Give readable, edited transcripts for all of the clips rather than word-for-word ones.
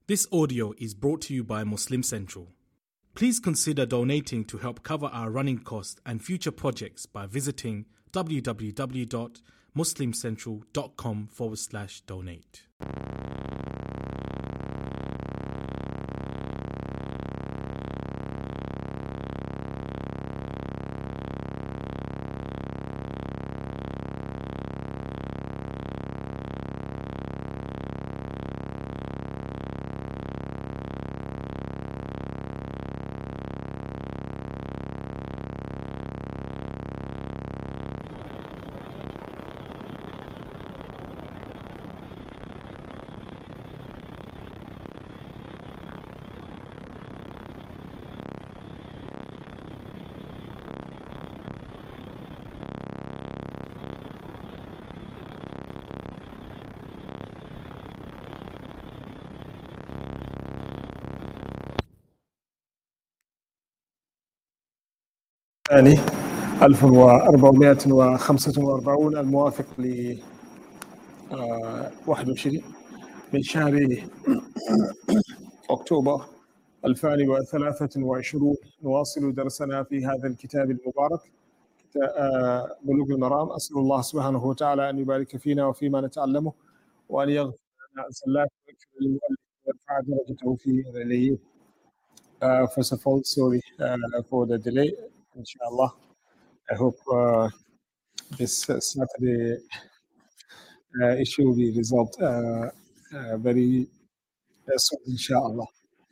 This audio is brought to you by Muslim Central. Please consider donating to help cover our running costs and future projects by visiting www.muslimcentral.com/donate. الثاني 1445 الموافق ل 21 من شهر أكتوبر 2023 نواصل درسنا في هذا الكتاب المبارك بلوغ المرام. أسأل الله سبحانه وتعالى أن يبارك فينا وفيما نتعلمه وأن يغفر لنا زلات ويغفر للمؤلف ويرفع درجته في العليين. First of all, sorry for the delay. Inshallah, I hope this Saturday issue will be resolved very soon, inshallah.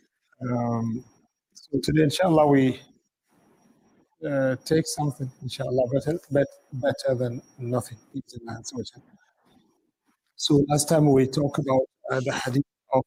So today, inshallah, we take something, inshallah, better than nothing. So last time we talked about the hadith of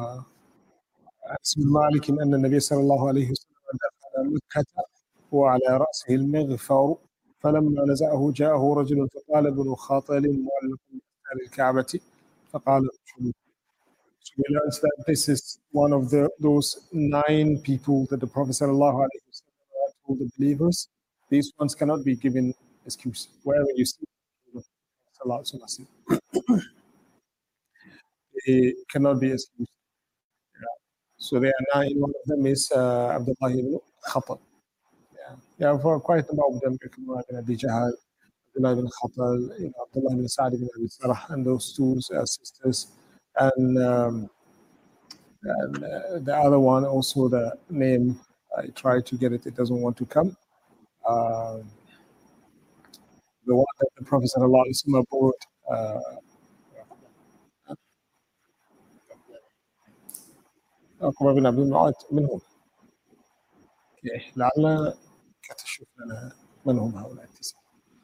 اسم مالك أن النبي صلى الله عليه وسلم دخل مكة وعلى رأسه المغفر فلما نزعه جاءه رجل فقال ابن خاطل معلق بأستار الكعبة فقال So we learned that this is one of those 9 people that the Prophet صلى الله عليه وسلم told the believers. These ones cannot be given excuse. Wherever you see they cannot be excused. So there are 9. One of them is Abdullah ibn Khatal. Yeah, for quite a number of them, Abdullah ibn Abi Jahl, Abdullah ibn Khatal, Abdullah ibn Sa'd ibn Abi Sarah, and those two sisters. And the other one, also the name, I tried to get it, it doesn't want to come. The one that the Prophet sallallahu alaihi wasallam brought. عقبة بن عبد المعاط منهم. لعل كتشوف لنا من هم هؤلاء 9.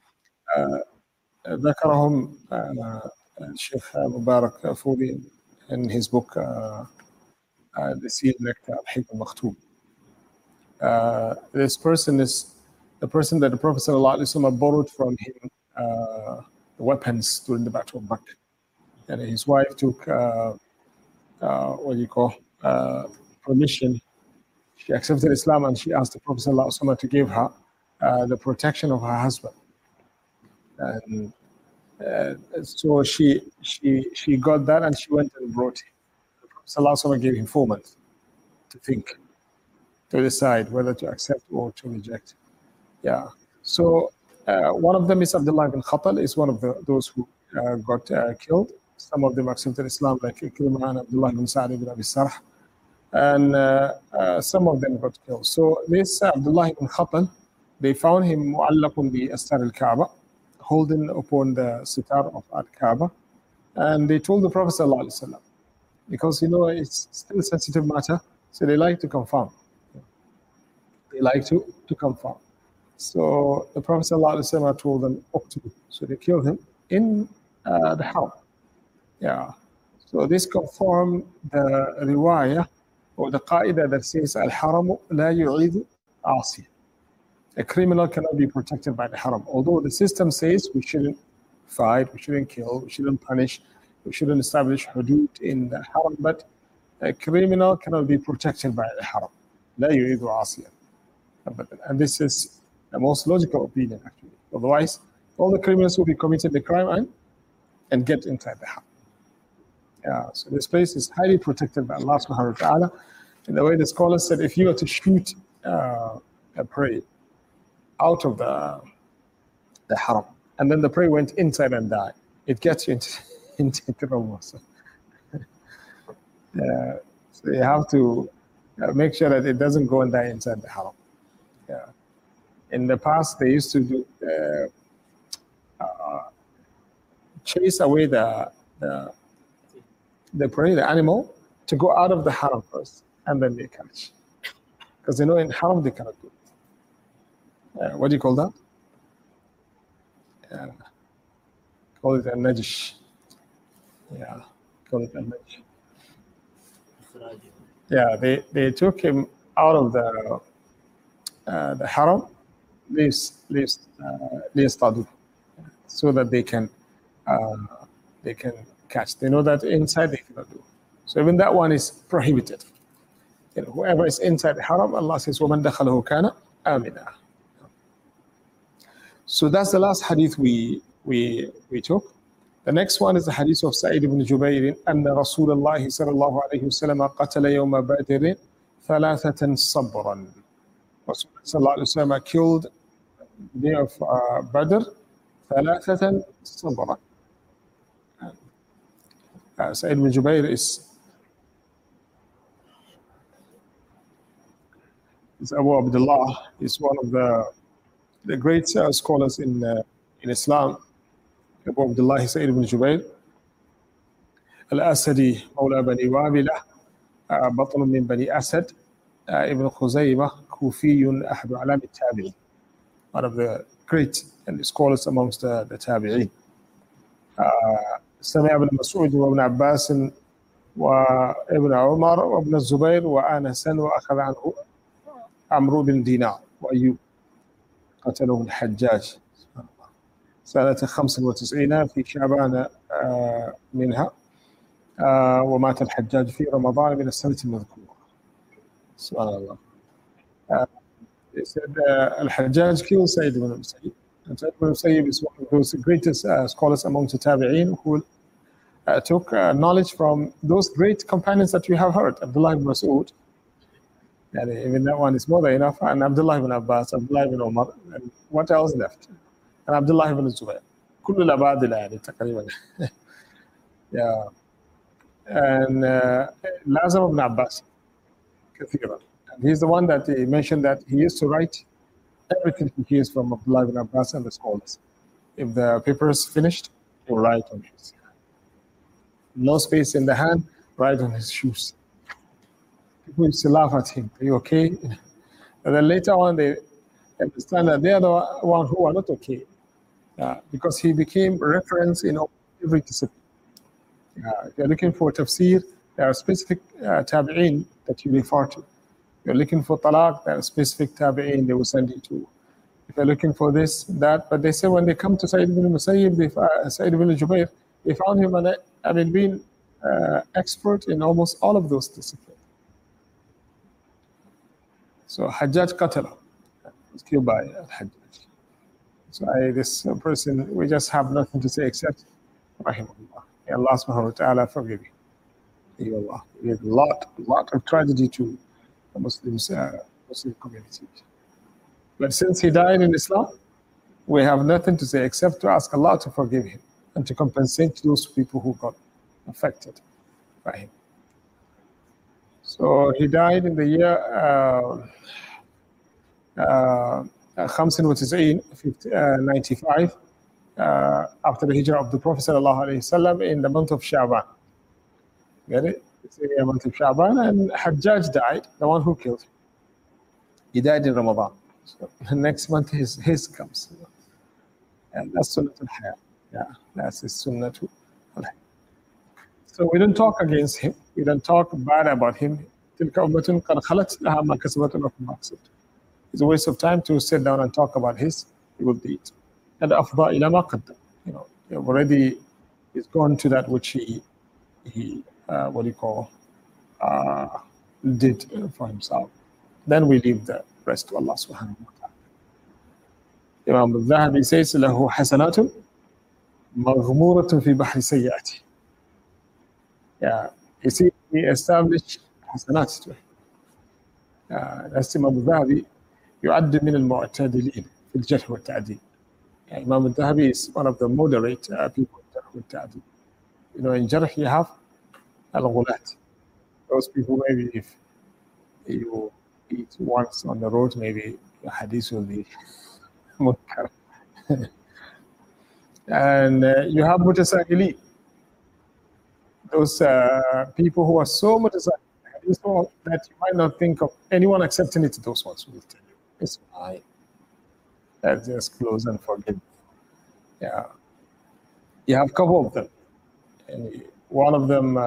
ذكرهم الشيخ مبارك فوري in his book The Sealed Nectar Al-Hikm Al-Makhtoum. This person is the person that the Prophet ﷺ borrowed from him the weapons during the Battle of Bakr. And his wife took permission. She accepted Islam and she asked the Prophet ﷺ to give her the protection of her husband. And so she got that and she went and brought him. The Prophet ﷺ gave him 4 months to think, to decide whether to accept or to reject. Yeah. So one of them is Abdullah ibn Khatal, is one of those who got killed. Some of them accepted Islam, like Ikrimah and Abdullah ibn Sa'd ibn Abi Sarh. And some of them got killed. So this Abdullah ibn Khatal, they found him mu'allaqun bi astar al-Kaaba, holding upon the sitar of al-Kaaba. And they told the Prophet ﷺ, because it's still a sensitive matter, so they like to confirm. They like to confirm. So the Prophet ﷺ told them, Uqtulu. So they killed him in the Haram. Yeah. So this confirmed the riwayah or the qaida that says al-haramu la yu'idu asi. A criminal cannot be protected by the haram. Although the system says we shouldn't fight, we shouldn't kill, we shouldn't punish, we shouldn't establish hudud in the haram, but a criminal cannot be protected by the haram. La yu'idu asiyan. And this is the most logical opinion, actually. Otherwise, all the criminals will be committing the crime and get inside the haram. Yeah, so this place is highly protected by Allah subhanahu wa ta'ala. In the way the scholars said, if you were to shoot a prey out of the haram, and then the prey went inside and died, it gets you into trouble. So you have to make sure that it doesn't go and die inside the haram. Yeah. In the past, they used to do chase away the prey, the animal, to go out of the haram first, and then they catch. Because in haram they cannot do it. What do you call that? Call it a najish. Yeah, call it a najish. Yeah, they took him out of the haram, so that they can catch. They know that inside they cannot do. So even that one is prohibited. Whoever is inside the haram, Allah says, وَمَنْ دَخَلَهُ كَانَ آمِنًا. So that's the last hadith we took. The next one is the hadith of Sa'id ibn Jubayr, أن رسول الله صلى الله عليه وسلم قتل يوم بدر ثلاثة صبرا. Rasulullah sallallahu alayhi wa sallam killed the day of Badr ثلاثة صبرا. Sa'id ibn Jubayr is Abu Abdullah. Is one of the great scholars in Islam. Abu Abdullah Sa'id ibn Jubayr al-Asadi مولى بني وابلة بطل من بني أسد ابن خزيمة كوفي أحد أعلام التابعين. One of the great scholars amongst the tabi'in. سمع ابن مسعود وابن عباس وابن عمر وابن الزبير وأنسا وأخذ عنه عمرو بن دينار وأيوب. قتله الحجاج سنة 95 في شعبان منها، ومات الحجاج في رمضان من السنة المذكورة. سبحان الله. الحجاج killed Sayyid ibn Musayyib. And Sayyid ibn Musayyib is one of those greatest scholars amongst the tabi'in who took knowledge from those great companions that you have heard. Abdullah ibn Mas'ud, and even that one is more than enough, and Abdullah ibn Abbas, Abdullah ibn Umar, and what else left? And Abdullah ibn Zubayr. كل الأبادلة يعني تقريبا. Yeah. And Lazar ibn Abbas كثيرا. And he's the one that he mentioned that he used to write everything he hears from Abdullah ibn Abbas and the scholars. If the paper is finished, he'll write on his hand. No space in the hand, write on his shoes. People used to laugh at him. Are you okay? And then later on, they understand that they are the one who are not okay. Because he became reference in every discipline. If you're looking for tafsir, there are specific tabi'in that you refer to. If you're looking for talaq, there are specific tabi'in they will send you to. If you're looking for this, that, but they say when they come to Sa'id ibn Musayyib, Sa'id ibn Jubayr, they found him being expert in almost all of those disciplines. So Hajjaj Qatala was killed by Hajjaj. So this person, we just have nothing to say except Rahimahullah. May Allah subhanahu wa ta'ala forgive you. May Allah give a lot of tragedy to the Muslim community. But since he died in Islam, we have nothing to say except to ask Allah to forgive him and to compensate those people who got affected by him. So he died in the year 95 after the hijrah of the Prophet ﷺ in the month of Sha'ban. Get it? It's the month of Sha'ban, and Hajjaj died, the one who killed him. He died in Ramadan. So the next month his comes. And that's Sunnatul Haya. Yeah, that's his Sunnatul Haya. So we don't talk against him. We don't talk bad about him. It's a waste of time to sit down and talk about his good deeds. And afda ila ma qaddam. Already he's gone to that which he did for himself. Then we leave the rest to Allah subhanahu wa ta'ala. Imam al-Zahabi says, له حسنات مغمورة في بحر سيئاته. Yeah. You see, he established حسنات to him. الإمام الذهبي يعد من المعتدلين في الجرح والتعديل. Imam al-Dhahabi is one of the moderate people in Jarh والتعديل. You know, in Jarh you have al-ghulat. Those people, maybe if you eat once on the road, maybe your hadith will be munkar. And you have mutasahili. Those people who are so mutasahili that you might not think of anyone accepting it. Those ones will tell you, it's fine. Let's just close and forget. Yeah. You have a couple of them. And one of them,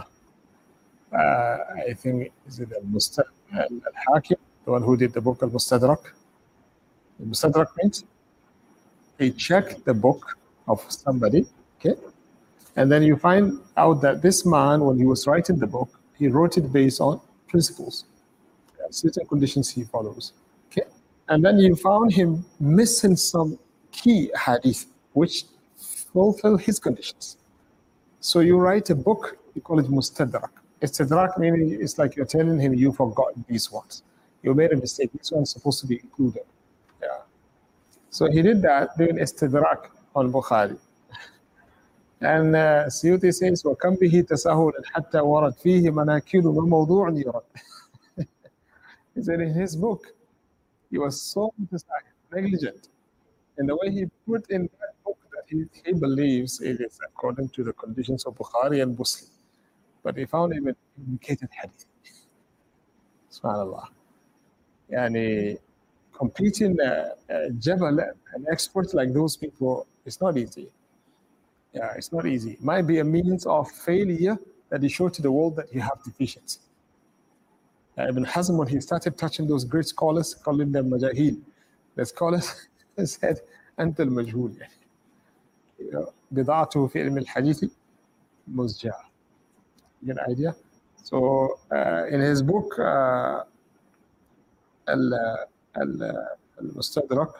I think, is it al-Hakim, the one who did the book al-Mustadrak. Al-Mustadrak means he checked the book of somebody, okay? And then you find out that this man, when he was writing the book, he wrote it based on principles. Certain conditions he follows, okay? And then you found him missing some key hadith which fulfill his conditions. So you write a book, you call it Mustadrak. Istidrak meaning it's like you're telling him you forgot these ones. You made a mistake. This one's supposed to be included. Yeah. So he did that doing Istidrak on Bukhari. And Suyuti says, وَكَمْ بِهِ تَسَهُلًا حَتَّى وَرَدْ فِيهِ مَنَاكِرُ وَمَوْضُوعٌ يُرَدْ. He said in his book, he was so negligent in the way he put in that book that he believes it is according to the conditions of Bukhari and Muslim. But he found even indicated hadith. SubhanAllah. Yani, competing Jabal, an expert like those people, it's not easy. Yeah, it's not easy. It might be a means of failure that he showed to the world that you have deficiency. Ibn Hazm, when he started touching those great scholars, calling them majahil, the scholars said, أنت المجهول. بضاعته في علم الحديث مزجاة. You get an idea? So in his book, Al-Mustadrak,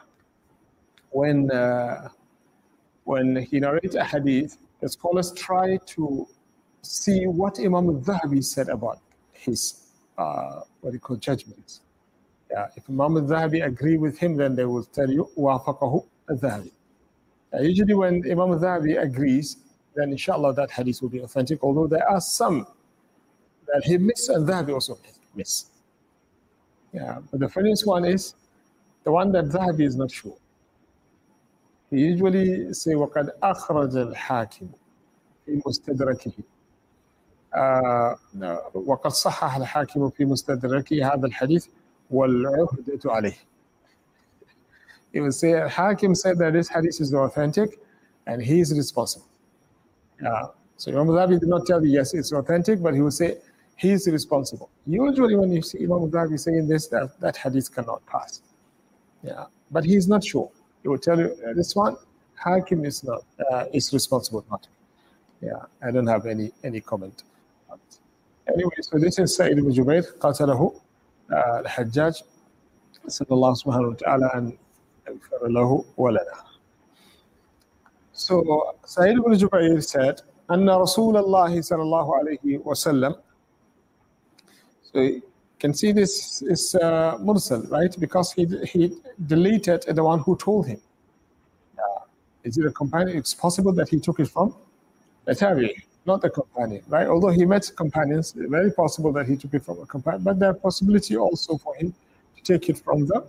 when he narrates a hadith, the scholars try to see what Imam al-Dhahabi said about his what he call judgments. Yeah, if Imam al-Dhahabi agree with him, then they will tell you وافقه al-Dhahabi. Usually when Imam al-Dhahabi agrees, then inshallah that hadith will be authentic, although there are some that he missed and Dhahabi also missed. Yeah, but the funniest one is the one that Dhahabi is not sure. He usually say وَقَدْ أَخْرَجَ الْحَاكِمُ فِي مُسْتَدْرَكِهِ وَقَدْ صَحَّحَ الْحَاكِمُ فِي مُسْتَدْرَكِهِ هذا الحديث وَالْعُهْدَةُ عَلَيْهِ. He will say Hakim said that this hadith is authentic and he is responsible. So Imam al-Dhahabi did not tell you yes it's authentic, but he will say he is responsible. Usually when you see Imam al-Dhahabi saying this, that hadith cannot pass. Yeah, but he is not sure. He will tell you this one, Hakim is not is responsible, not. Yeah, I don't have any comment. Anyway, so this is Sa'id ibn Jubayr, قاتله الحجاج صلى الله سبحانه وتعالى أن يغفر له ولنا. So Sa'id ibn Jubayr said, أن رسول الله صلى الله عليه وسلم. So you can see this is mursal, right? Because he deleted the one who told him. Is it a companion? It's possible that he took it from the tabi'i, not the companion, right? Although he met companions, it's very possible that he took it from a companion, but there's possibility also for him to take it from the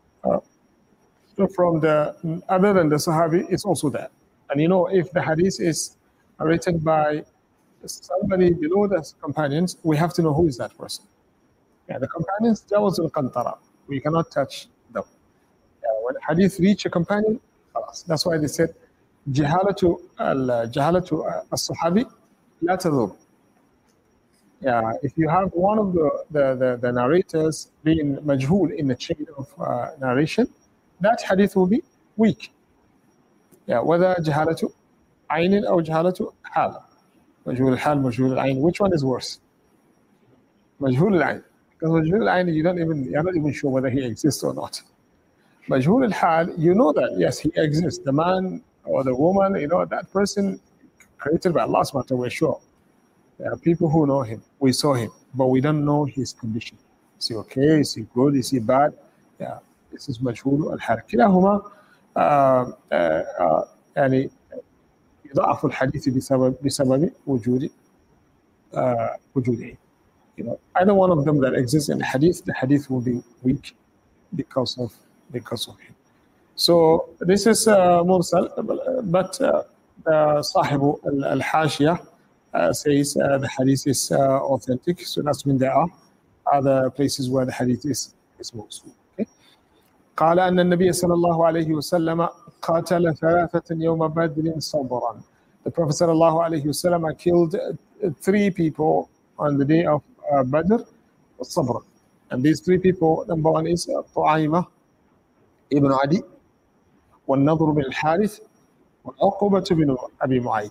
other than the Sahabi, it's also there. And you know, if the hadith is written by somebody below the companions, we have to know who is that person. Yeah, the companions, Jawaz al-Qantara, we cannot touch them. When hadith reach a companion, that's why they said, Jahalatu al-Sahabi la tadur. Yeah, if you have one of the narrators being majhul in the chain of narration, that hadith will be weak. Yeah, whether jahalatu aynin or jahalatu hal. Majhul al-hal, majhul al-ayn. Which one is worse? Majhul al-ayn. Because majhul al-ayn, you're not even sure whether he exists or not. Majhul al-hal, you know that, yes, he exists. The man or the woman, you know, that person created by Allah subhanahu wa ta'ala, we're sure. There are people who know him. We saw him, but we don't know his condition. Is he okay? Is he good? Is he bad? Yeah, this is مجهول الحال. كلاهما يعني يضعف الحديث بسبب وجوده. Either one of them that exists in the hadith will be weak because of him. So this is mursal, but صاحب الحاشية says the hadith is authentic. So that's when there are other places where the hadith is موصول. Okay. قال أن النبي صلى الله عليه وسلم قاتل 3 يوم بدر صبرا. The Prophet صلى الله عليه وسلم killed 3 people on the day of Badr صبرا. And these 3 people, number 1 is طعيمة ibn Adi, والنضر بن الحارث, وعقبة بن أبي معيط.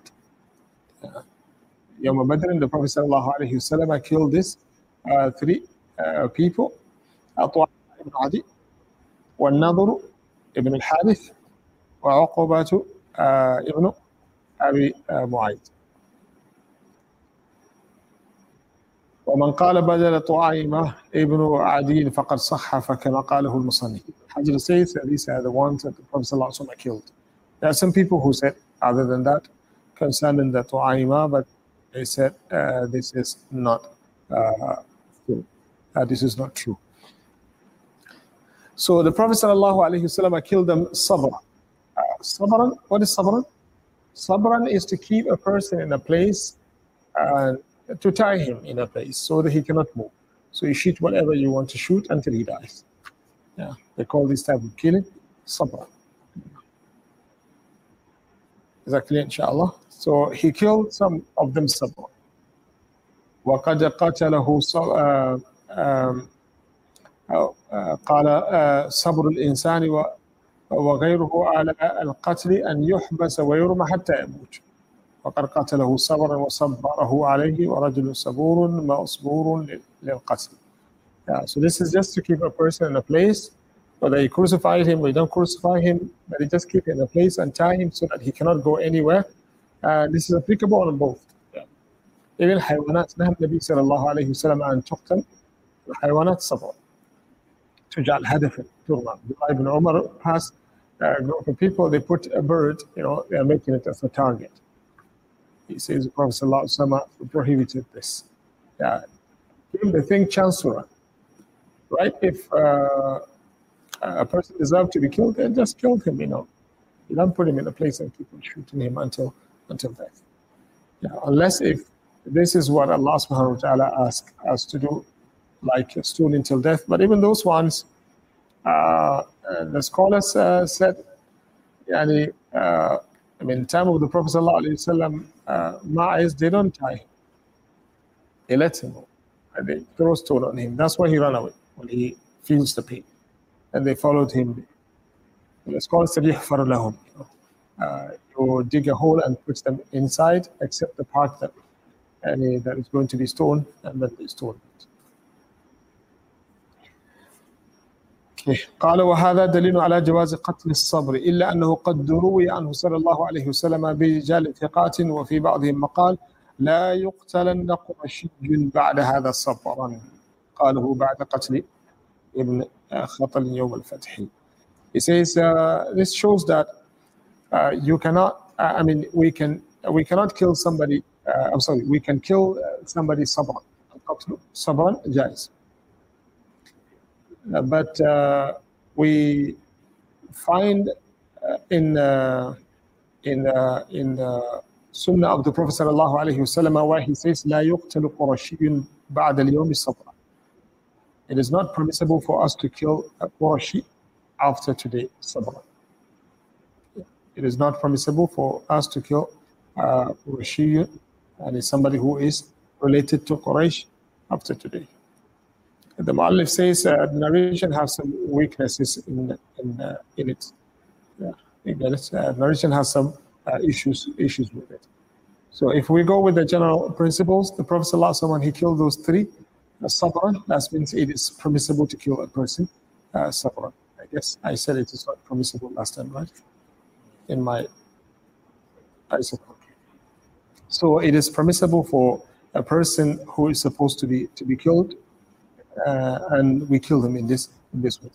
يوم بدر, the Prophet صلى الله عليه وسلم killed these 3 people, طعيمة ibn Adi, والنضر ibn الحارث, وعقبة ibn أبي معيط. ومن قال بدل طعيمة ابن عدي فقد صحف كما قاله المصنف. Hajar says that these are the ones that the Prophet ﷺ killed. There are some people who said other than that concerning the Tu'aima, but they said this is not true. This is not true. So the Prophet ﷺ killed them sabran. Sabran, what is sabran? Sabran is to keep a person in a place to tie him in a place so that he cannot move. So you shoot whatever you want to shoot until he dies. Yeah, they call this type of killing sabra. Is that clear, inshallah? So he killed some of them sabra. وقد قتله قال صبر الإنسان وغيره على القتل أن يحبس ويرمى حتى يموت. وقد قتله صبرا وصبره عليه ورجل صبور مصبور للقتل. Yeah, so this is just to keep a person in a place, whether you crucify him or you don't crucify him, but you just keep him in a place and tie him so that he cannot go anywhere. This is applicable on both. Yeah. Even حيوانات نهى النبي صلى الله عليه وسلم أن تقتل الحيوانات صبرا تجعل هدفا ترمى. Ibn Umar passed a group of people, they put a bird, they are making it as a target. He says the Prophet ﷺ prohibited this. Yeah. Give the thing chance to run. Right? If a person deserves to be killed, then just kill him, You don't put him in a place and keep on shooting him until death. Yeah, unless if this is what Allah subhanahu wa ta'ala asked us to do, like stoning till death. But even those ones, the scholars said, in time of the Prophet sallallahu alaihi wasallam, Ma'is, they don't tie him. They let him go. They throw stone on him. That's why he ran away, when he feels the pain. And they followed him. The scholars said, يَحْفَرُ لَهُمْ. You dig a hole and put them inside, except the part that is going to be stoned, and then they stone it. قال وهذا دليل على جواز قتل الصبر إلا أنه قد روي عنه صلى الله عليه وسلم برجال ثقات وفي بعضهم مقال لا يقتلن قرشي بعد هذا صبرا قاله بعد قتل ابن خطل يوم الفتح. He says this shows that you cannot we cannot kill somebody we can kill somebody sabran. Sabran jais. But we find in the Sunnah of the Prophet sallallahu alaihi wasallam where he says لا يقتل قرشي بعد اليوم صبرا. It is not permissible for us to kill a Qurashi after today sabra. It is not permissible for us to kill Qurashi, and it's somebody who is related to Quraysh after today. The Mu'allif says the narration has some weaknesses in it. Yeah, narration has some issues with it. So if we go with the general principles, the Prophet ﷺ, when he killed those 3, sabran, that means it is permissible to kill a person sabran. I guess I said it is not permissible last time, right? I said okay. So it is permissible for a person who is supposed to be killed, and we kill him in this way.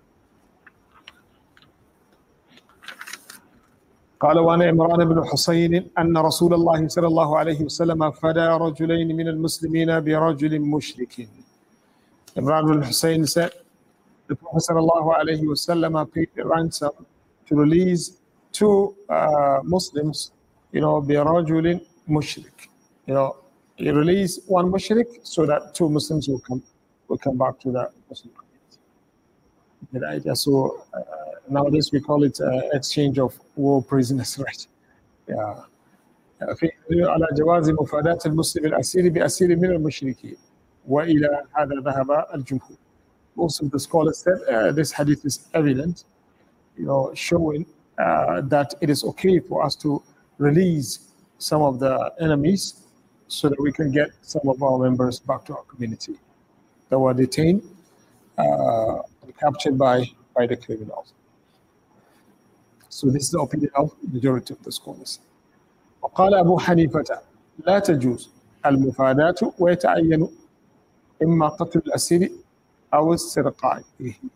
قال وعن عمران بن حسين أن رسول الله صلى الله عليه وسلم فدى رجلين من المسلمين برجل مشرك. Imran bin Hussein said, the Prophet sallallahu alayhi wasallam paid a ransom to release two Muslims, برجل mushrik. He released one mushrik so that two Muslims will come back to the Muslim community. So nowadays we call it exchange of war prisoners, right? Yeah. في على جواز مفاداة المسلم الأسير بأسير من المشركين وإلى هذا ذهب الجمهور. Most of the scholars said this hadith is evident, showing that it is okay for us to release some of the enemies so that we can get some of our members back to our community that were detained, captured by the criminals. So this is the opinion of the majority of the scholars. وقال أبو حنيفة لا تجوز المفاداة ويتعين إما قتل الأسير أو استرقاعه.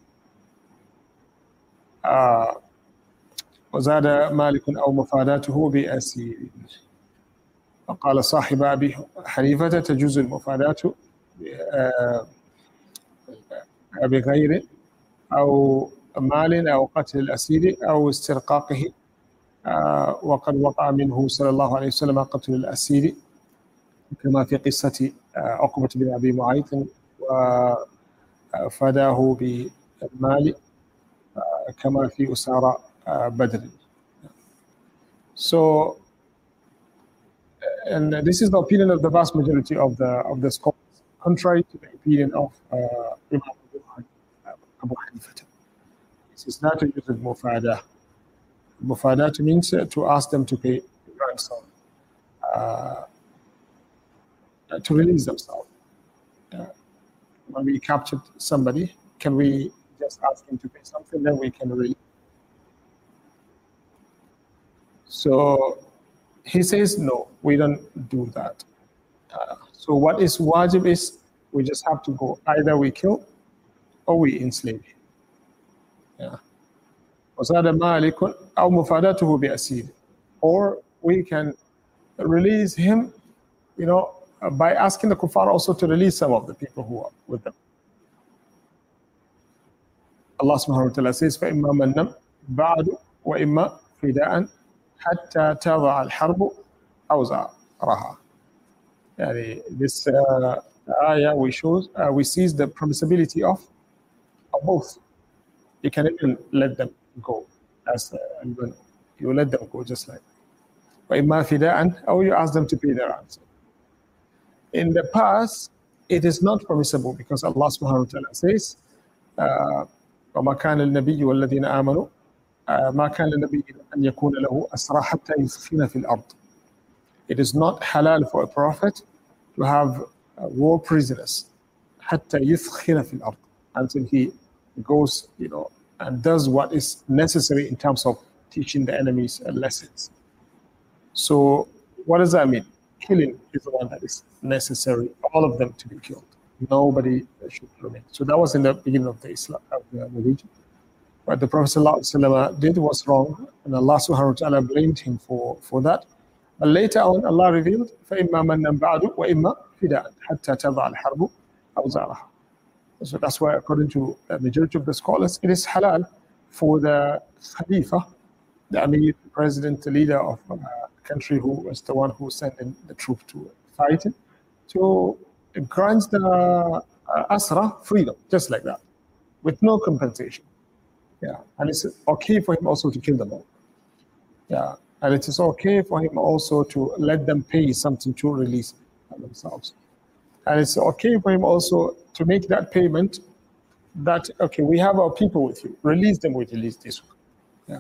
وزاد مالك أو مفاداته بأسير. وقال صاحب أبي حنيفة تجوز المفاداة بغير أو مال أو قتل الأسير أو استرقاقه. وقد وقع منه صلى الله عليه وسلم قتل الأسير كما في قصة عقبة بن أبي معيط وفداه بالمال كما في أسارى بدر. So, and this is the opinion of the vast majority of the scholars, contrary to the opinion of Imam Abu Hanifa. This is not a use of mufadah. Mufadah means to ask them to pay ransom, to release themselves. When we captured somebody, can we just ask him to pay something, then we can release? So he says, no, we don't do that. So what is wajib is we just have to go, either we kill or we enslave him. Yeah. وَزَادَ مَالِكٌ أَوْ مُفَادَاتُهُ بِأَسِيرٍ. Or we can release him, by asking the kuffar also to release some of the people who are with them. Allah subhanahu wa ta'ala says, فَإِمَّا مَنًّا بَعْدُ وَإِمَّا فِدَاءً حَتَّى تَضَعَ الْحَرْبُ أَوْزَارَهَا. This ayah we sees the permissibility of both. You can even let them go, as you let them go just like. وَإِمَّا فِدَاءً, or you ask them to pay their ransom. In the past, it is not permissible because Allah subhanahu wa ta'ala says, وَمَا كَانَ النَّبِيُّ وَالَّذِينَ آمَنُوا مَا كَانَ النَّبِيُّ أَنْ يَكُونَ لَهُ أَسْرَى حَتَّى يُثْخِنَ فِي الْأَرْضِ. It is not halal for a prophet to have war prisoners حَتَّى يُثْخِنَ فِي الْأَرْضِ, until he goes, and does what is necessary in terms of teaching the enemies lessons. So what does that mean? Killing is the one that is necessary, all of them to be killed. Nobody should remain. So that was in the beginning of the Islam, of the religion. What the Prophet ﷺ did was wrong, and Allah subhanahu wa ta'ala blamed him for that. But later on, Allah revealed, فَإِمَّا مَنًّا بَعْدُ وَإِمَّا فِدَاءً حَتَّى تَضَعَ الْحَرْبُ أَوْزَارَهَا. So that's why, according to the majority of the scholars, it is halal for the Khalifa, the Amir, the president, the leader of a country who was the one who sent in the troop to fight it, to grant the Asra freedom, just like that, with no compensation. Yeah, and it's okay for him also to kill them all. Yeah, and it is okay for him also to let them pay something to release themselves. And it's okay for him also to make that payment that, okay, we have our people with you, release them, we release this one. Yeah.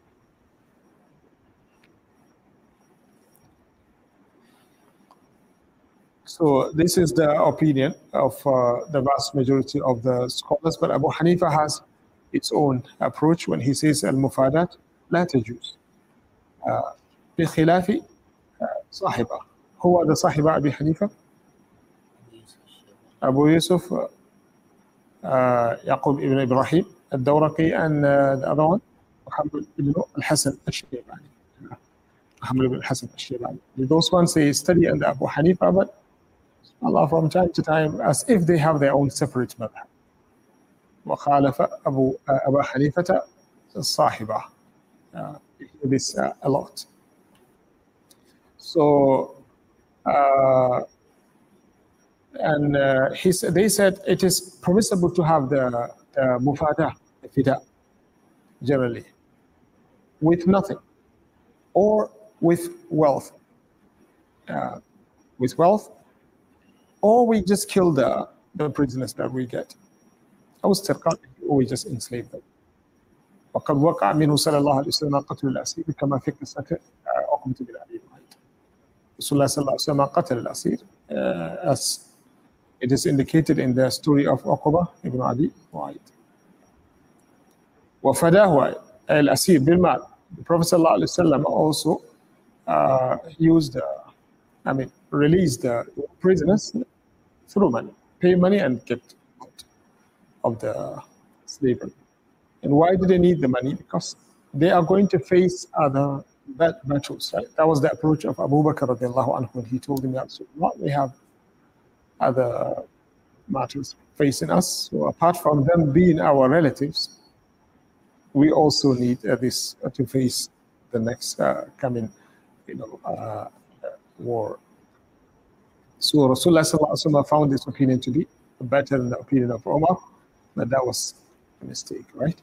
So this is the opinion of the vast majority of the scholars, but Abu Hanifa has its own approach when he says al-mufadat la tajuz. بخلاف صاحبه. Who are the صاحبة Abu Hanifa? Abu Yusuf, Yaqub ibn Ibrahim al-Dawraqi, and the other one, Muhammad ibn al-Hasan al-Shaybani. Muhammad ibn al-Hasan al-Shaybani. Those ones, they study under Abu Hanifa, but Allah, from time to time, as if they have their own separate madhab. وخالف أبا حنيفة صاحبه. You hear this a lot. So, they said it is permissible to have the mufada, the fida, generally, with nothing, or with wealth. With wealth, or we just kill the prisoners that we get. أو استرقاق, or we just enslave them. وقد وقع منه صلى الله عليه وسلم قتل الأسير كما في قصة عقبة بن أبي معيط. رسول الله صلى الله عليه وسلم قتل الأسير, as it is indicated in the story of Uqba ibn Abi Mu'ayt. وفداه الأسير بالمال. The Prophet صلى الله عليه وسلم also released the prisoners through money, pay money and get out of the slavery. And why do they need the money? Because they are going to face other battles, right? That was the approach of Abu Bakr radiallahu anhu when he told him, we have other matters facing us. So apart from them being our relatives, we also need this to face the next coming, war. So Rasulullah sallallahu alaihi wasallam found this opinion to be better than the opinion of Umar, but that was a mistake, right?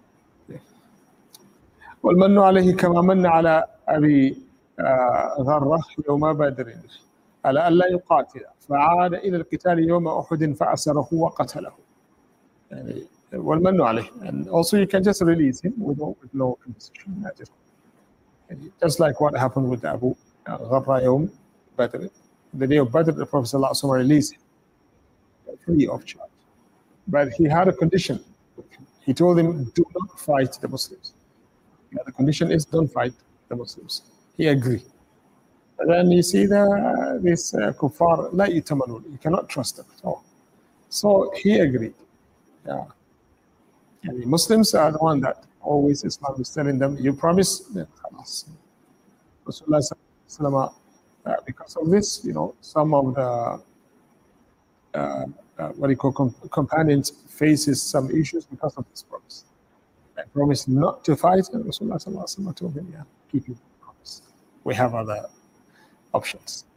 والمن عليه كما من على أبي غرة يوم بدر على ألا يقاتل فعاد إلى القتال يوم أحد فأسره وقتله. والمن عليه, and also you can just release him with no compensation. Just like what happened with Abu Gharra يوم بدر. The day of Badr, the Prophet ﷺ released him free of charge. But he had a condition. He told him, do not fight the Muslims. The condition is, don't fight the Muslims. He agreed. But then you see this kuffar, la yutamanun, you cannot trust them at all. So he agreed. Yeah. And the Muslims are the one that always Islam is telling them, you promise, then khalas. Rasulullah ﷺ, because of this, some of the companions faces some issues because of this promise. I promised not to fight, and Rasulullah sallallahu alaihi wasallam told him, keep your promise. We have other options.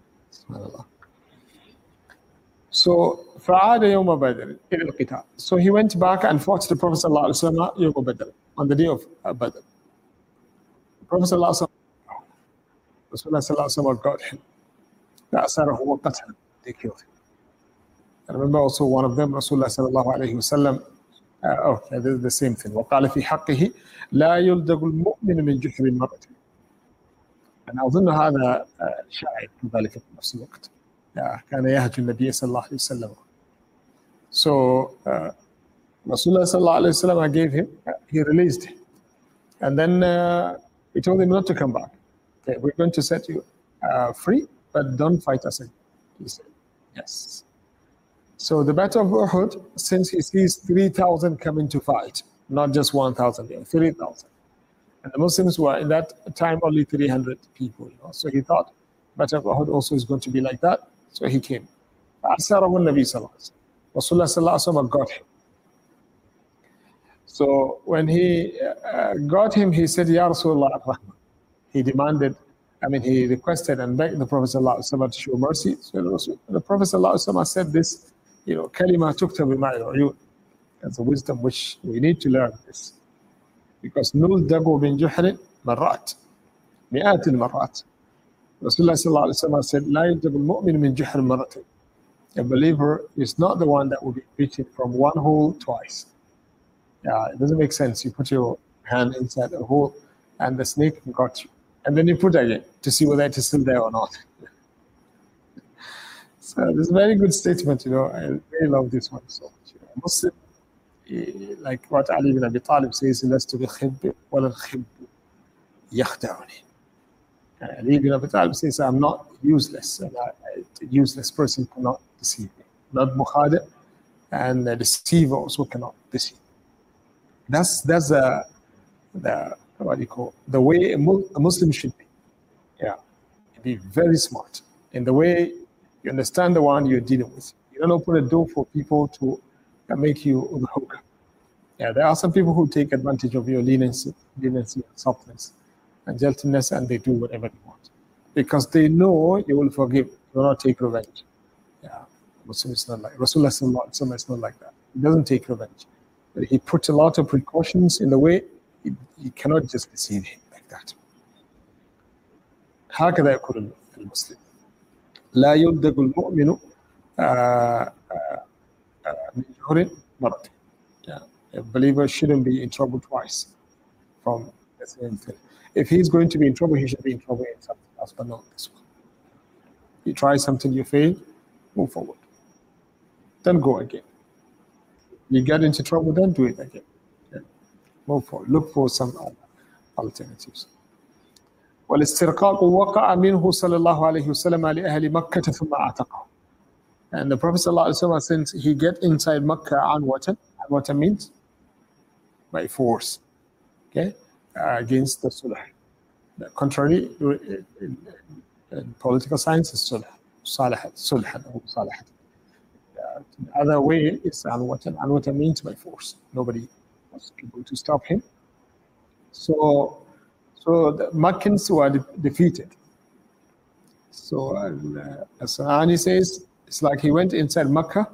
So, فَعَادَ يَوْمَ بَدْرٍ إِلَى الْقِتَالِ. So he went back and fought the Prophet sallallahu alaihi wasallam يوم بدر, on the day of Badr. The Prophet sallallahu alaihi wasallam, Rasulullah sallallahu alaihi wasallam got him. فَأَسَرَهُ وَقَتَلَهُ. They killed him. I remember also one of them, Rasulullah sallallahu alaihi wasallam, okay, this is the same thing. وقال في حقه لا يلدغ المؤمن من جحر مرتين. أنا أظن هذا شاعر كذلك في نفس الوقت. كان يهجو النبي صلى الله عليه وسلم. So Rasulullah sallallahu alaihi wasallam gave him, he released him, and then he told him not to come back. Okay, we're going to set you free, but don't fight us again. He said, yes. So the Battle of Uhud, since he sees 3,000 coming to fight, not just 1,000, 3,000. And the Muslims were in that time only 300 people. So he thought Battle of Uhud also is going to be like that. So he came. فَأَسَرَهُ النَّبِي صلى الله عليه وسلم. Rasulullah sallallahu alaihi wasallam got him. So when he got him, he said, Ya Rasulullah ar-Rahman. He demanded, he requested and begged the Prophet sallallahu alaihi wasallam to show mercy. So the Prophet sallallahu alaihi wasallam said this, kalima tuktabu ma'al uyun. That's a wisdom which we need to learn this. Because nuldagu bin juhrin marrat. Mi'at al-marrat. Rasulullah sallallahu alaihi wasallam said, La yuldagu al-mu'min min juhr marratin. A believer is not the one that will be beaten from one hole twice. It doesn't make sense. You put your hand inside a hole and the snake got you. And then you put it again to see whether it is still there or not. So this is a very good statement, I really love this one so much. Muslim, like what Ali ibn Abi Talib says, لَسْتُ بِخِبِّ وَلَا الْخِبُّ يَخْدَعُنِي. Ali ibn Abi Talib says, I'm not useless, and a useless person cannot deceive me. not mukhadi', and a deceiver also cannot deceive. That's the what do you call the way a Muslim should be. Yeah, be very smart in the way you understand the one you're dealing with. You don't open a door for people to make you udhuka. Yeah, there are some people who take advantage of your leniency, softness, and gentleness, and they do whatever they want because they know you will forgive. You will not take revenge. Yeah, Muslim is not like Rasulullah sallallahu alaihi wasallam is not like that. He doesn't take revenge, but he puts a lot of precautions in the way. You cannot just deceive him like that. هكذا يقول المسلم لا يلدغ المؤمن من جهر مرتين. Yeah, a believer shouldn't be in trouble twice from the same thing. If he's going to be in trouble, he should be in trouble in something else, but not this one. You try something, you fail, move forward. Then go again. You get into trouble, then do it again. Yeah. Move forward. Look for some alternatives. والاسترقاق وقع منه صلى الله عليه وسلم لأهل مكة ثم أعتقه. And the Prophet صلى الله عليه وسلم, since he get inside Makkah anwatan, anwatan means by force, okay, against the sulh. The contrary in political science is sulh, sulhan or salahat. The other way is anwatan. Anwatan means by force. Nobody was able to stop him. So the Makkans were defeated. So as Sanani says, it's like he went inside Makkah.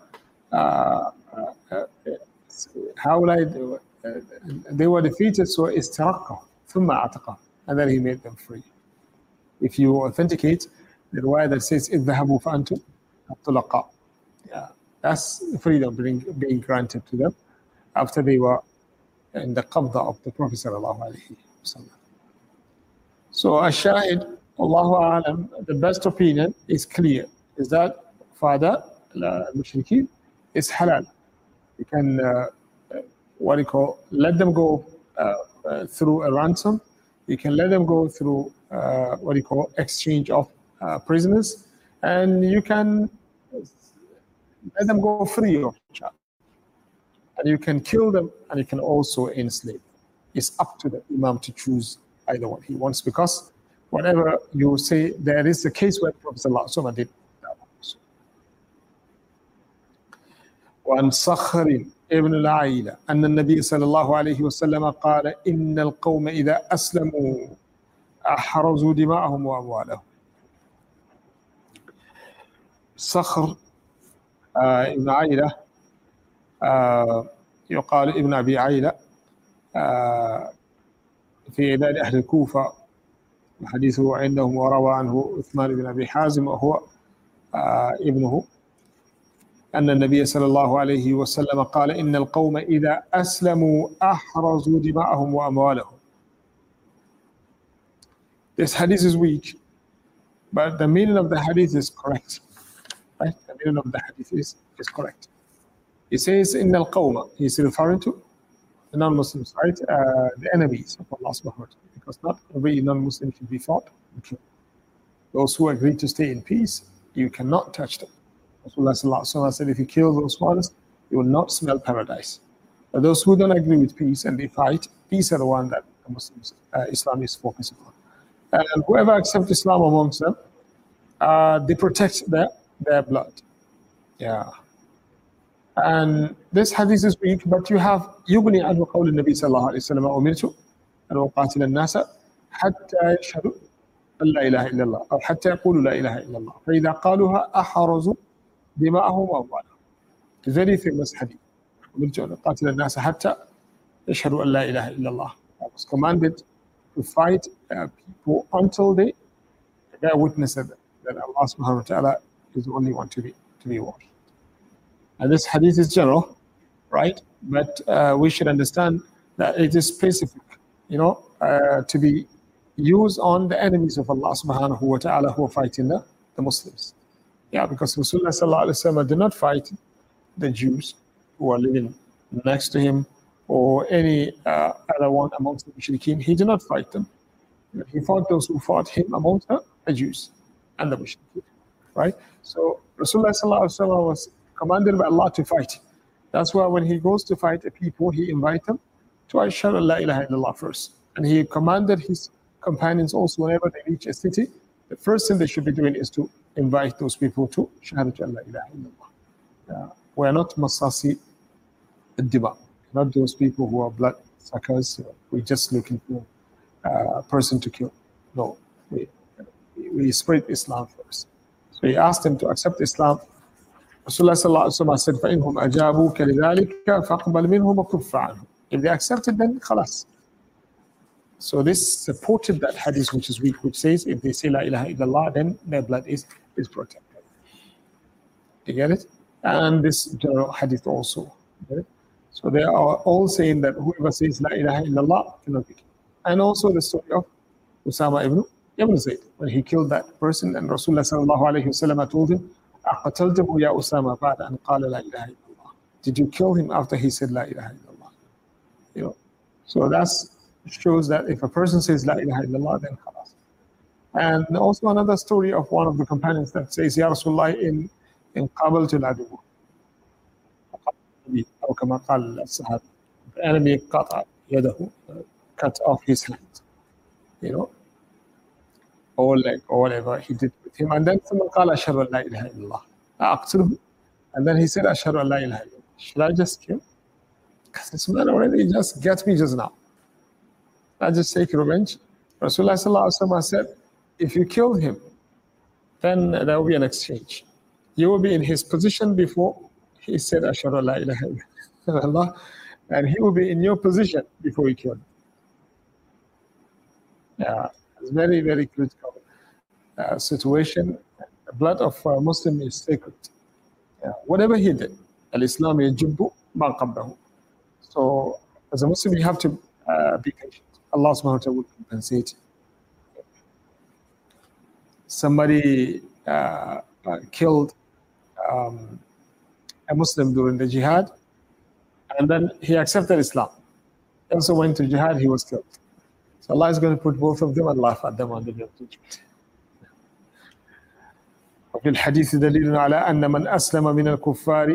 How will I do it? They were defeated, so istaraqqa, thumma ataqa, and then he made them free. If you authenticate the riwayah that says, idhahabu fa'antum at-tulaqa. Yeah, that's freedom being granted to them after they were in the qabda of the Prophet sallallahu alaihi wasallam. So Ash-Shahid, Allahu A'lam, the best opinion is clear, is that father, al-Mushrikeen, is halal. You can, let them go through a ransom. You can let them go through, exchange of prisoners. And you can let them go free of charge. And you can kill them, and you can also enslave. It's up to the Imam to choose either one he wants, because whatever you say, there is a case where Prophet ﷺ did that also. وعن صخر ابن العيلة أن النبي صلى الله عليه وسلم قال إن القوم إذا أسلموا أحرزوا دماءهم وأموالهم. صخر ابن عيلة يقال ابن أبي عيلة في عداد أهل الكوفة، حديثه عندهم، وروى عنه عثمان بن أبي حازم وهو ابنه، أن النبي صلى الله عليه وسلم قال إن القوم إذا أسلموا أحرزوا دماءهم وأموالهم. This hadith is weak, but the meaning of the hadith is correct. Right? The meaning of the hadith is correct. He says إن القوم, he's referring to the non-Muslims, right? The enemies of Allah subhanahu wa ta'ala, because not every non-Muslim should be fought. Those who agree to stay in peace, you cannot touch them. Rasulullah sallallahu alaihi wasallam said, if you kill those ones, you will not smell paradise. But those who don't agree with peace and they fight, these are the ones that the Muslims, Islam is focusing on. And whoever accepts Islam amongst them, they protect their blood. Yeah. And this hadith is weak, but you have يغني عنه قول النبي صلى الله عليه وسلم أمرت أن أقاتل الناس حتى يشهدوا أن لا إله إلا الله أو حتى يقولوا لا إله إلا الله فإذا قالوها أحرزوا دماءهم وأموالهم. Very famous hadith. أمرت أن أقاتل الناس حتى يشهدوا أن لا إله إلا الله. I was commanded to fight people until they bear witness that Allah subhanahu wa ta'ala is the only one to be worshipped. And this hadith is general, right? But we should understand that it is specific, to be used on the enemies of Allah subhanahu wa ta'ala who are fighting the Muslims. Yeah, because Rasulullah sallallahu alaihi wasallam did not fight the Jews who are living next to him or any other one amongst the mushrikeen. He did not fight them. He fought those who fought him amongst the Jews and the mushrikeen, right? So Rasulullah sallallahu alaihi wasallam was commanded by Allah to fight. That's why when he goes to fight a people, he invites them to Ashhadu la ilaha illallah first. And he commanded his companions also, whenever they reach a city, the first thing they should be doing is to invite those people to Shahadatu la ilaha illallah. We're not masasi al-dima, not those people who are blood suckers. We're just looking for a person to kill. No, we spread Islam first. So he asked them to accept Islam. Rasulullah sallallahu alaihi wasallam said, فَإِنْهُمْ أَجَابُوكَ لِذَلِكَ فَاقْبَلْ مِنْهُمْ وَكُفَّ عَنْهُمْ. If they accepted, then khalas. So this supported that hadith which is weak, which says if they say la ilaha illallah, then their blood is protected. You get it? And this general hadith also. Okay? So they are all saying that whoever says la ilaha illallah cannot be killed. And also the story of Usama ibn Zayd, when he killed that person, and Rasulullah sallallahu alayhi wasallam told him, أَقَتَلْتَهُ يَا أُسَامَ بَعْدَ أَنْ قَالَ لَا إِلَهَ إِلَّا اللَّهِ. Did you kill him after he said la ilaha illallah? You know, so that shows that if a person says la ilaha illallah, then khalas. And also another story of one of the companions that says, Ya Rasulullah, in qabaltu al-adu, or kama qala al-sahab, the enemy qata yadahu, cut off his hand, you know, or leg, or whatever he did with him. And then someone qala ashhadu an la ilaha illallah, aqtuluhu, and then he said ashhadu an la ilaha illallah. Should I just kill? Because this man already just gets me just now. I just take revenge. Rasulullah sallallahu alaihi wasallam said, if you kill him, then there will be an exchange. You will be in his position before he said ashhadu an la ilaha illallah, and he will be in your position before you kill him. Yeah, it's very, very critical situation. The blood of a Muslim is sacred. Yeah. Whatever he did, al-Islam yajibbu ma qablahu. So as a Muslim, you have to be patient. Allah subhanahu wa ta'ala will compensate. Somebody killed a Muslim during the jihad, and then he accepted Islam. He also went to jihad, he was killed. So Allah is going to put both of them and laugh at them on the day of judgment. وفي الحديث دليل على أن من أسلم من الكفار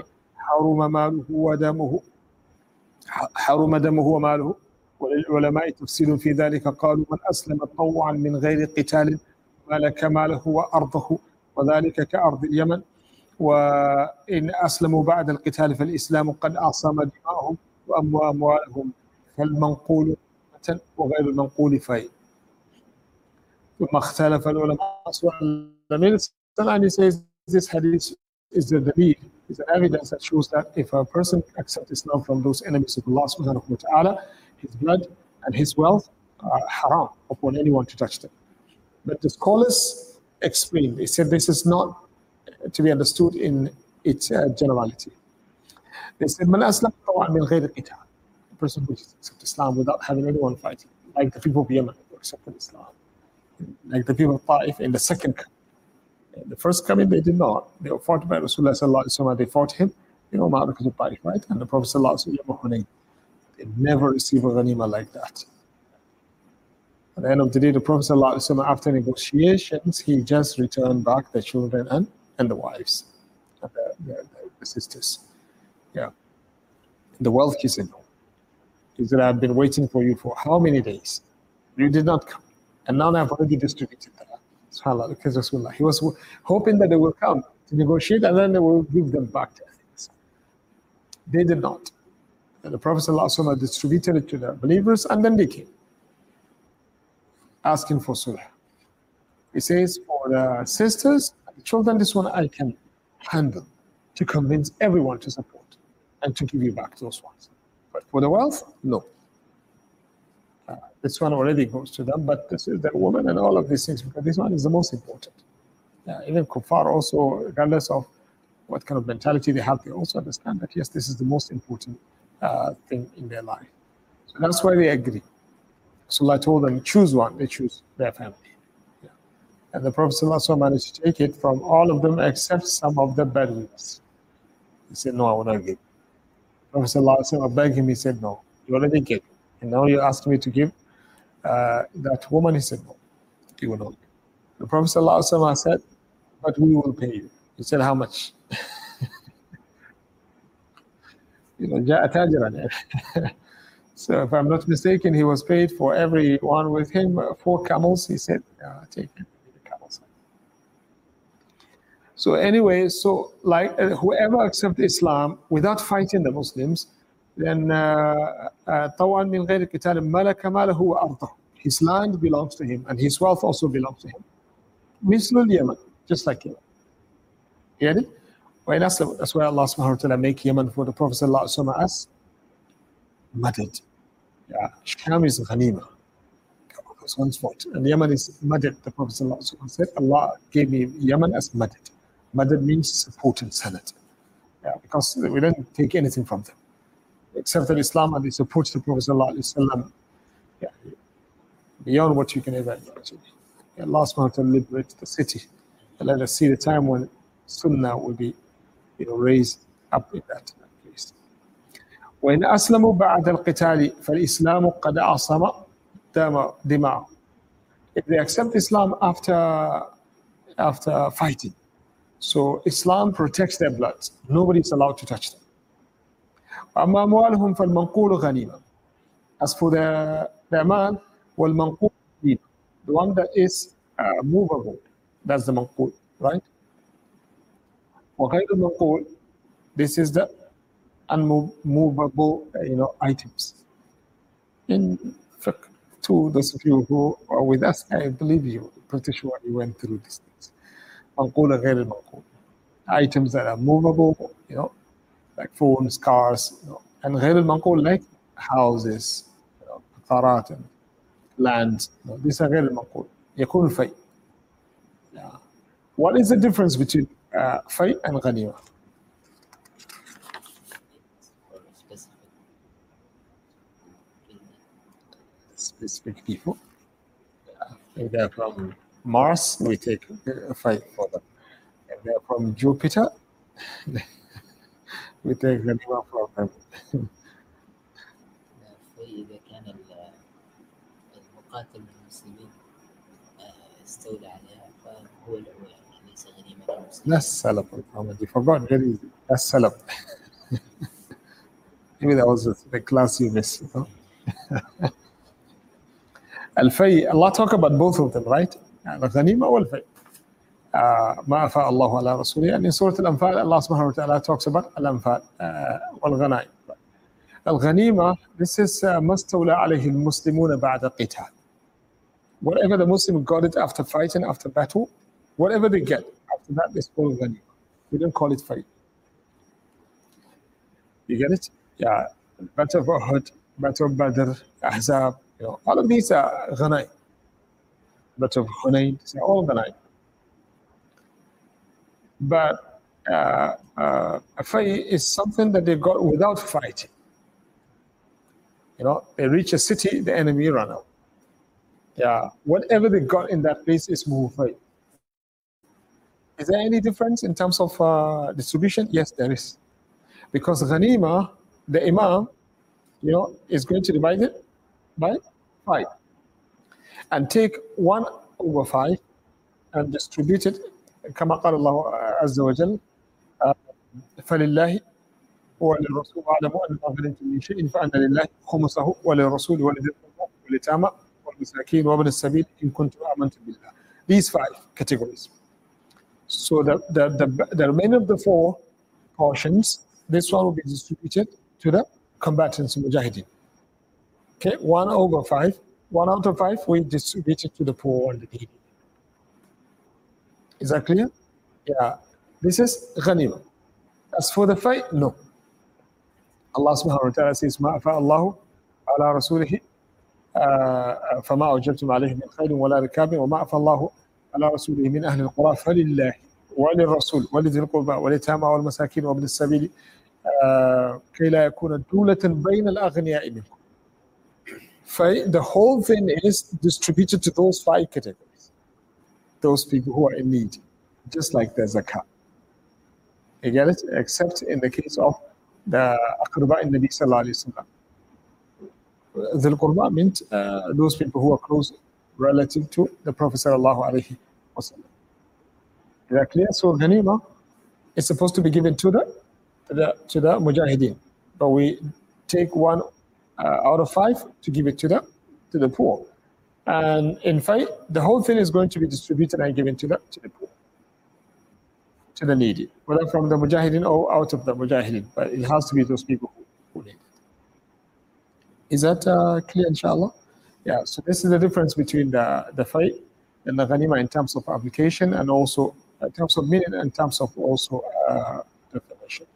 حرم دمه وماله. وللعلماء تفصيل في ذلك، قالوا من أسلم طوعا من غير قتال ملك ماله وأرضه، وذلك كأرض اليمن، وإن أسلموا بعد القتال فالإسلام قد أعصم دماءهم وأموالهم، فالمنقول وغير المنقول فيه. ثم اختلف العلماء and he says this hadith is the dalil, is an evidence that shows that if a person accepts Islam from those enemies of Allah subhanahu wa ta'ala, his blood and his wealth are haram upon anyone to touch them. But the scholars explained, they said this is not to be understood in its generality. They said, Man aslam tawa'an min ghayri qital, a person who accepts Islam without having anyone fighting, like the people of Yemen who accepted Islam, like the people of Ta'if in the second coming. The first coming, they did not. They were fought by Rasulullah sallallahu alaihi wasallam. They fought him, Ma'rakatul Ta'if, right? And the Prophet sallallahu alaihi wasallam, they never received a ghanima like that. At the end of the day, the Prophet ﷺ, after negotiations, he just returned back the children and the wives, and the sisters. Yeah. The wealth, he said, no. He said, I've been waiting for you for how many days? You did not come. And now I've already distributed that. SubhanAllah, because Rasulullah, he was hoping that they will come to negotiate and then they will give them back their things. They did not. And the Prophet ﷺ distributed it to the believers, and then they came asking for sulh. He says, for the sisters and the children, this one I can handle to convince everyone to support and to give you back those ones. But for the wealth, no. This one already goes to them, but this is their woman and all of these things, because this one is the most important. Even kuffar also, regardless of what kind of mentality they have, they also understand that, yes, this is the most important thing in their life. So that's why they agree. So I told them, choose one. They choose their family. Yeah. And the Prophet ﷺ managed to take it from all of them except some of the Bedouins. He said, no, I will not give. The Prophet ﷺ begged him, he said, no, you already gave. And now you ask me to give that woman. He said, no, you will not give. The Prophet ﷺ said, but we will pay you. He said, how much? جاء تاجرا. So if I'm not mistaken, he was paid for every one with him 4 camels. He said, take the camels. So anyway, so like whoever accepts Islam without fighting the Muslims, then طوعا من غير قتال ملك ماله وأرضه. His land belongs to him and his wealth also belongs to him. مثل اليمن, just like Yemen. Get it? That's why Allah subhanahu wa ta'ala make Yemen for the Prophet sallallahu alaihi wasallam as madad. Yeah, Sham is ghanima. That's one spot. And Yemen is madad. The Prophet sallallahu alaihi wasallam said, Allah gave me Yemen as madad. Madad means support and sanad. Yeah, because we didn't take anything from them. They accepted Islam and they support the Prophet sallallahu alaihi wasallam. Yeah, beyond what you can ever imagine. Allah subhanahu wa ta'ala liberated the city. And let us see the time when Sunnah will be raised up in that place. وإن أسلموا بعد القتال فالإسلام قد عصم دماءهم. If they accept Islam after fighting, so Islam protects their blood. Nobody is allowed to touch them. أما أموالهم فالمنقول غنيمة. As for their man, والمنقول غنيمة. The one that is movable, that's the manqul, right? وغير المنقول, this is the unmovable, items. In fact, to those of you who are with us, I believe you, pretty sure you went through these things. منقول غير المنقول, items that are movable, like phones, cars, and غير المنقول, like houses, قطارات, and land. These are غير المنقول. يكون الفيء. What is the difference between فيء and غنيمة? Specific people. If they're from Mars, we take فيء for them. If they're from Jupiter, we take غنيمة for them. إذا كان المقاتل من المسلمين استولى عليها فهو الأول، ليس غنيمة للمسلمين. That's salab, Muhammad. You forgot, very easy. That's salab. Maybe that was the class you missed. Al-Fay, Allah talk about both of them, right? Al-Ghanima wal-Fay. ما أفاء الله على رسوله. And in Surah Al-Anfal, Allah subhanahu wa ta'ala talks about Al-Anfal wal-Ghanaim. Al-Ghanima, this is ما استولى عليه المسلمون بعد قتال. Whatever the Muslim got it after fighting, after battle, whatever they get after that is called ghanima. We don't call it fight. You get it? Yeah. Battle of Uhud, Battle of Badr, Ahzab, all of these are ghanaim. Battle of Hunayn, these are all ghanaim. But a fight is something that they got without fighting. They reach a city, the enemy run out. Yeah, whatever they got in that place is muhfay. Is there any difference in terms of distribution? Yes, there is. Because ghanima, the imam, is going to divide it by 5. And take 1/5 and distribute it. كما قال الله عز وجل فلله وللرسول واعلموا أن ما غنمتم من شيء فأن لله خمسه وللرسول ولذي القربى واليتامى والمساكين وابن السبيل إن كنتم آمنتم بالله. These 5 categories. So the remainder of the 4 portions, this one will be distributed to the combatants, mujahideen. Okay, 1/5. 1 out of 5 we distribute it to the poor and the needy. Is that clear? Yeah. This is ghanima. As for the fight, no. Allah subhanahu wa ta'ala says, ما أفاء الله على رسوله فما أوجبتم عليه من خير ولا ركاب وما أفاء الله على رسوله من أهل القرى فلله وللرسول ولذي القربى واليتامى والمساكين وابن السبيل كي لا يكون دولة بين الأغنياء منكم. The whole thing is distributed to those 5 categories. Those people who are in need, just like the zakat. You get it? Except in the case of the Aqraba in Nabi sallallahu alayhi wa sallam. The Qurba meant those people who are close relative to the Prophet sallallahu alayhi wa sallam. Is that clear? So Ghanima is supposed to be given to the Mujahideen. but we take 1 out of 5 to give it to the poor. And in fact, the whole thing is going to be distributed and given to the poor, to the needy, whether from the mujahideen or out of the mujahideen, but it has to be those people who need it. Is that clear, inshallah? Yeah, so this is the difference between the fight and the ghanima in terms of application, and also in terms of meaning, and in terms of also definition.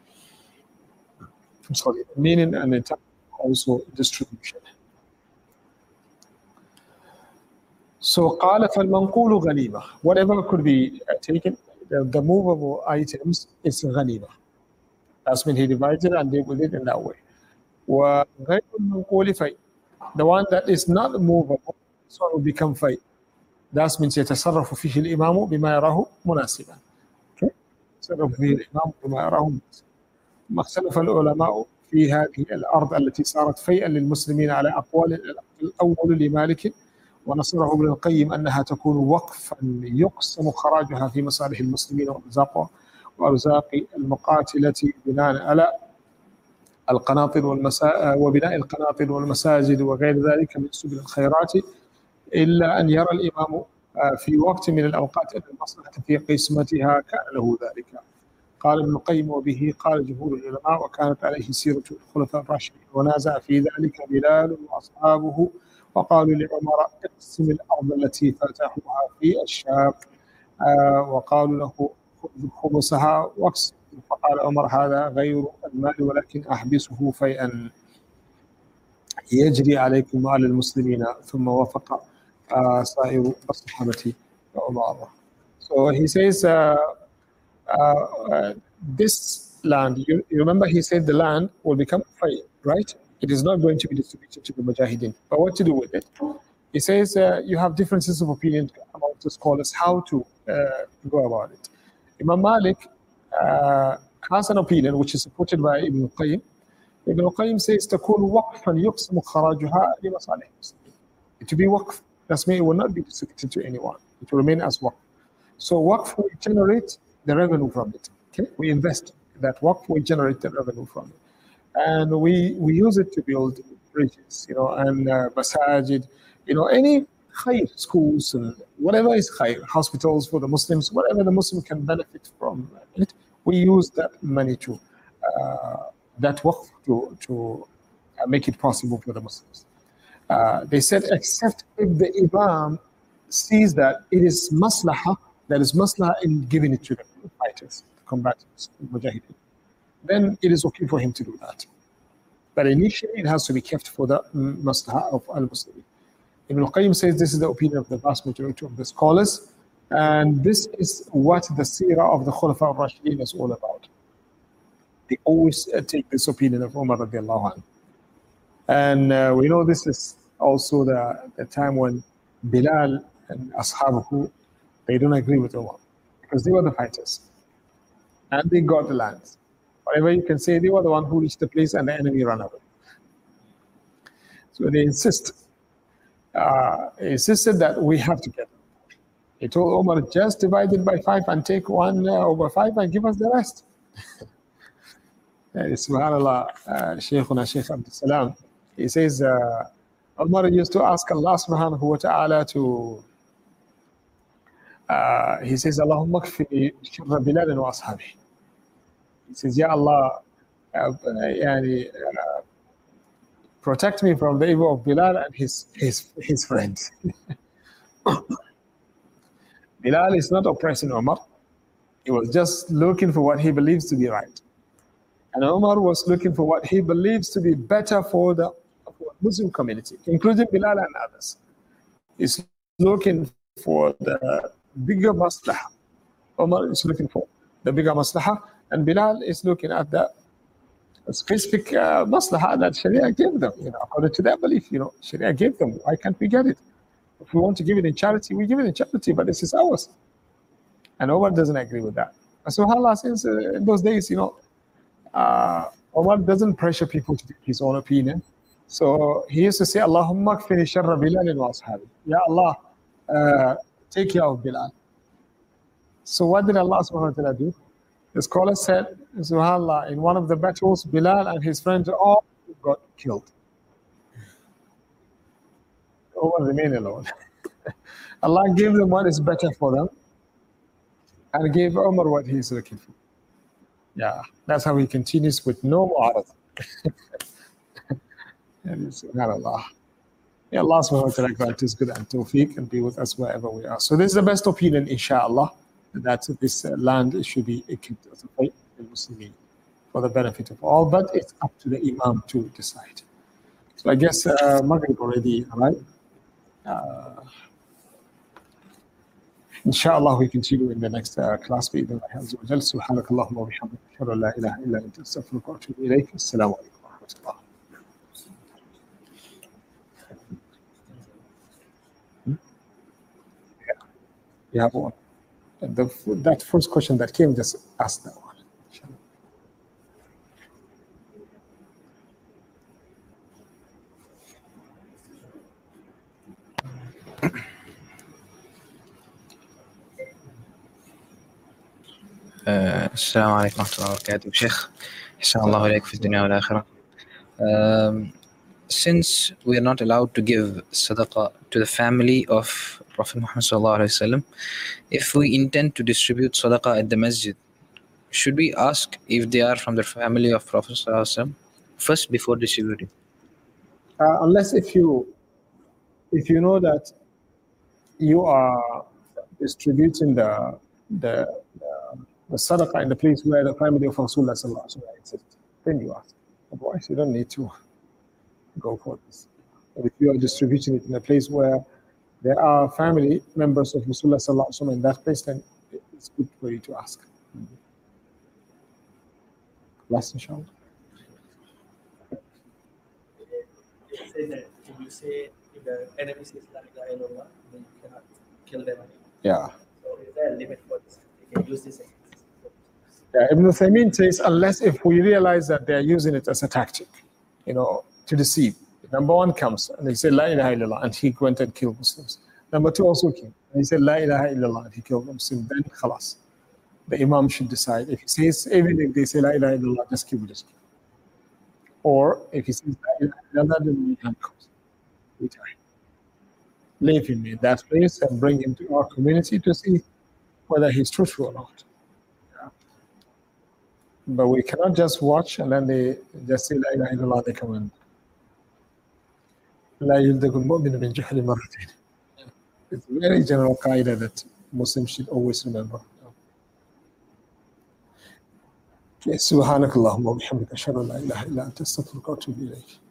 I'm sorry, meaning and in terms of also distribution. So قال فالمنقول غنيمة. Whatever could be taken, the movable items is ghanima. That's when he divides it and deal with it in that way. وغير المنقول فيء. The one that is not movable, so it will become فيء. That means يتصرف فيه الإمام بما يراه مناسبا. Okay? يتصرف فيه الإمام بما يراه مناسبا. ما اختلف العلماء في هذه الأرض التي صارت فيئا للمسلمين على أقوال. الأول لمالك ونصره ابن القيم أنها تكون وقفا يقسم خراجها في مصالح المسلمين وأرزاق المقاتلة بناء على القناطر وبناء القناطر والمساجد وغير ذلك من سبل الخيرات، إلا أن يرى الإمام في وقت من الأوقات أن المصلحة في قسمتها كان له ذلك. قال ابن القيم وبه قال جمهور العلماء، وكانت عليه سيرة الخلفاء الراشدين، ونازع في ذلك بلال وأصحابه، وقالوا لعمر اقسم الأرض التي فتحوها في الشام، وقالوا له خذ خمسها واقسم، فقال عمر هذا غير المال ولكن أحبسه فيئا يجري عليكم وعلى المسلمين. ثم وافق سائر الصحابة عمر. So he says this land, you remember he said the land will become fay, right? It is not going to be distributed to the mujahideen. But what to do with it? He says you have differences of opinion among the scholars how to go about it. Imam Malik has an opinion which is supported by Ibn al-Qayyim. Ibn al-Qayyim says تكون وقفا يقسم خراجها لمصالح المسلمين. It to be waqf, that's mean it will not be distributed to anyone. It will remain as waqf. So waqf will generate the revenue from it. Okay, we invest that waqf will generate the revenue from it, and we use it to build bridges, and masajid, any khair, schools and whatever is khair, hospitals for the Muslims, whatever the Muslim can benefit from it, we use that money to that waqf to make it possible for the Muslims. They said except if the Imam sees that it is maslahah, there is maslahah in giving it to the fighters, the combatants, mujahideen, then it is okay for him to do that. But initially it has to be kept for the maslahah of al-Muslimin. Ibn al-Qayyim says this is the opinion of the vast majority of the scholars, and this is what the seerah of the Khulafa al-Rashidin is all about. They always take this opinion of Umar radiallahu anhu. And we know this is also the time when Bilal and Ashabuhu, they don't agree with Umar because they were the fighters and they got the land. Whatever you can say, they were the one who reached the place and the enemy ran away. So they insisted that we have to get them. He told Umar, just divide it by 5 and take 1 over 5 and give us the rest. Subhanallah, Shaykhuna Shaykh Abdul Salam, he says, Umar used to ask Allah subhanahu wa ta'ala to, he says, Allahumma kfini sharra Bilal wa ashabi. He says, Ya Allah, protect me from the evil of Bilal and his friends. Bilal is not oppressing Umar. He was just looking for what he believes to be right. And Umar was looking for what he believes to be better for the Muslim community, including Bilal and others. He's looking for the bigger maslahah. Umar is looking for the bigger maslahah, and Bilal is looking at the specific maslahah that Sharia gave them, according to their belief. Sharia gave them. Why can't we get it? If we want to give it in charity, we give it in charity, but this is ours. And Umar doesn't agree with that. And subhanAllah, since in those days, Umar doesn't pressure people to take his own opinion. So he used to say, Allahumma kfini sharra Bilal wa ashabi. Ya Allah, take care of Bilal. So what did Allah subhanahu wa ta'ala do? The scholar said, subhanAllah, in one of the battles, Bilal and his friends all got killed. Umar remained alone. Allah gave them what is better for them and gave Umar what he is looking for. Yeah, that's how he continues with no mu'arad. SubhanAllah. May Allah subhanahu wa ta'ala grant us good and tawfiq and be with us wherever we are. So this is the best opinion, inshallah, that this land should be kept as a faith in Muslimin for the benefit of all, but it's up to the Imam to decide. So I guess Maghrib already arrived. Inshallah, we continue in the next class. بإذن الله عز وجل. سبحانك اللهم وبحمدك أشهد أن لا إله إلا أنت أستغفرك وأتوب إليك. السلام عليكم ورحمة الله. You have one. That first question that came, just ask that one. السلام عليكم ورحمة الله وبركاته شيخ أحسن الله إليك في الدنيا والآخرة. Since we are not allowed to give sadaqah to the family of Prophet Muhammad sallallahu alaihi wasallam, if we intend to distribute sadaqah at the masjid, should we ask if they are from the family of Prophet sallallahu alaihi wasallam first before distributing? Unless if you know that you are distributing the sadaqah in the place where the family of Rasulullah sallallahu alaihi wasallam exists, then you ask. Otherwise, you don't need to go for this. But if you are distributing it in a place where there are family members of Rasulullah sallallahu alaihi wasallam in that place, then it's good for you to ask. Last, inshallah. Say that if you say if the enemy says la ilaha illallah, then you cannot kill them. Yeah. So is there a limit for this? You can use this as Ibn Uthaymeen says, unless if we realize that they are using it as a tactic, to deceive. Number one comes and they say La ilaha illallah, and he went and killed Muslims. Number two also came and he said La ilaha illallah, and he killed Muslims. Then khalas, the Imam should decide. If he says, even if they say La ilaha illallah, just kill this. Or if he says La ilaha illallah, then we handcuffs. We tie. Leave him in that place and bring him to our community to see whether he's truthful or not. But we cannot just watch and then they just say La ilaha illallah, they come in. لا يلدغ المؤمن من جهل مرتين. It's a very general qaida that Muslims should always remember. سبحانك اللهم وبحمدك أشهد أن لا إله إلا أنت أستغفرك وأتوب إليك.